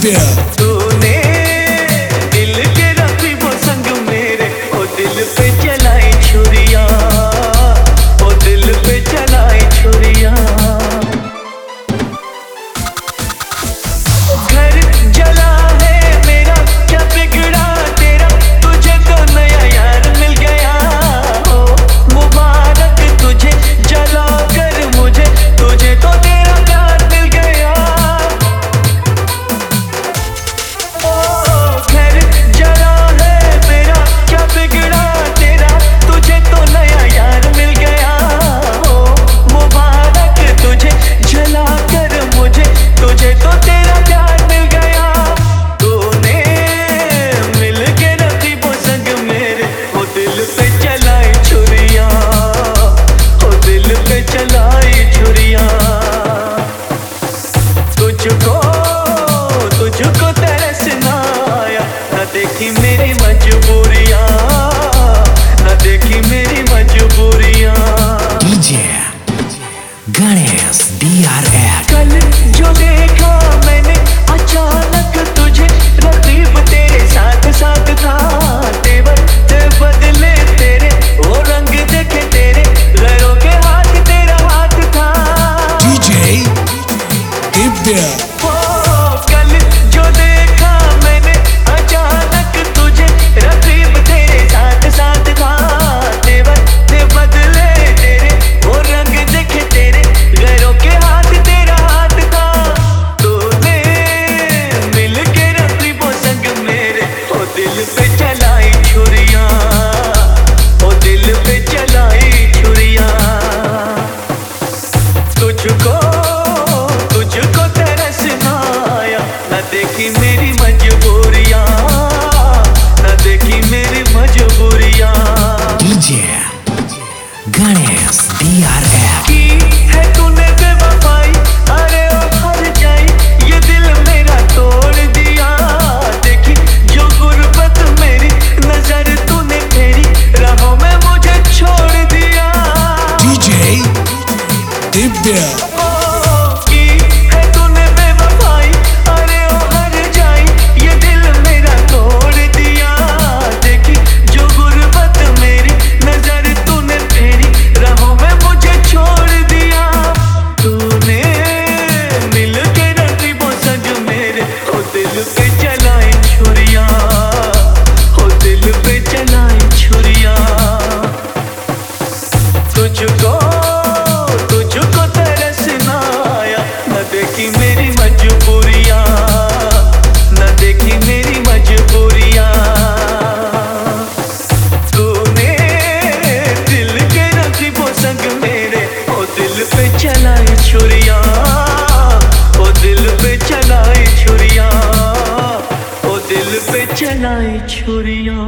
दिव्या तूने दिल के रखी वो संग मेरे, ओ दिल पे चलाई छुरियां, ओ दिल पे चलाई छुरियां। घर जला है मेरा, क्या बिगड़ा तेरा, तुझे तो नया यार मिल गया। ओ मुबारक तुझे जला कर मुझे, तुझे तो तेरा प्यार मिल गया। ओ घर जला है मेरा, क्या बिगड़ा तेरा, तुझे तो नया यार मिल गया। ओ मुबारक तुझे जला कर मुझे, तुझे तो तेरा प्यार मिल गया। तूने मिल के रखी वो संग मेरे, ओ दिल पे चलाई छुरियां, ओ दिल पे चलाई छुरियां। तुझको तुझको तरसना आया, न देखी मेरी मजबूरियां, न देखी मेरी मजबूरियां। DJ Ganesh DRX। कल जो देखा मैंने अचानक तुझे, रकीब तेरे साथ साथ था, तेवर ते बदले तेरे, वो रंग देखे तेरे, गैरों के हाथ तेरा हाथ था। डीजे दिव्या ओ कल जो देखा मैंने अचानक तुझे, रकीब तेरे साथ साथ था, तेवर ते बदले तेरे, वो रंग देखे तेरे, गैरों के हाथ तेरा हाथ था। तूने मिल के रखी वो संग मेरे, ओ दिल पे चलाई छुरियां, ओ दिल पे चलाई छुरियां। तुझको तुझको तरसना आया, न देखी मेरी मजबूरियां, न देखी मेरी मजबूरियां। DJ Ganesh DRX। की है तूने बेवफाई, अरे ओ हर जाई, ये दिल मेरा तोड़ दिया। देखी जो गुर्बत मेरी, नजर तूने फेरी, राहों में मुझे छोड़ दिया। डीजे दिव्या की है तूने बेवफाई, अरे ओ हर जाई, ये दिल मेरा तोड़ दिया। देखी जो गुर्बत मेरी, नजर तूने फेरी, राहों में मुझे छोड़ दिया। तूने मिल के रखी वो संग मेरे, ओ दिल पे चलाई छुरियां, ओ दिल पे चलाई छुरियां। तुझको तुझको तरसना आया, न देखी मेरी मजबूरियां, न देखी मेरी मजबूरियां। तूने दिल के रखी वो संग मेरे, ओ दिल पे चलाई छुरियां, ओ दिल पे चलाई छुरियां, ओ दिल पे चलाई छुरियां।